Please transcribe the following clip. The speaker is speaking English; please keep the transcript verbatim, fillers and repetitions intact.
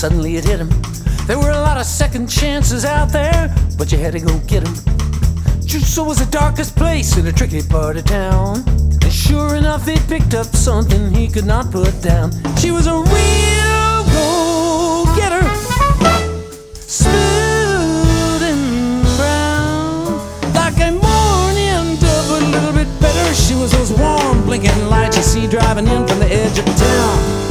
suddenly it hit him. There were a lot of second chances out there, but you had to go get them. Jutsu was the darkest place in a tricky part of town, and sure enough, he picked up something he could not put down. She was a real go-getter, smooth and brown, like a morning dove, but a little bit better. She was those warm, blinking lights you see driving in from the edge of town.